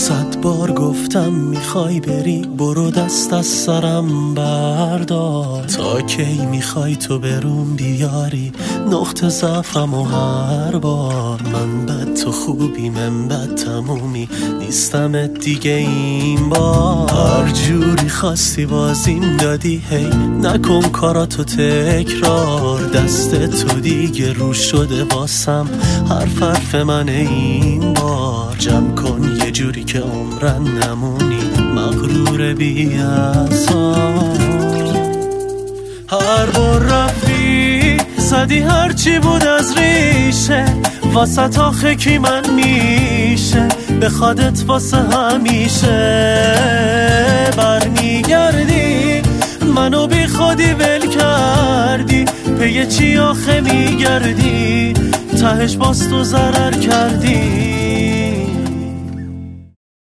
100 بار گفتم میخوای بری، برو دست از سرم بردار. تا کی میخوای تو بروم بیاری نقطه ضعفم و هر بار؟ من بد تو خوبی، من بد تمومی، نیستم دیگه این بار. هر جوری خواستی بازیم دادی، هی نکن کاراتو تکرار. دست تو دیگه رو شده واسم، حرف من این بار. جمع کن یه جوری که عمرن نمونی مغرور بی اثار. هر بار رفتی زدی هرچی بود از ریشه، واسه آخه کی من میشه بخوادت واسه همیشه. برمیگردی منو بی خودی ول کردی، پی چی آخه میگردی؟ تهش باز تو ضرر کردی.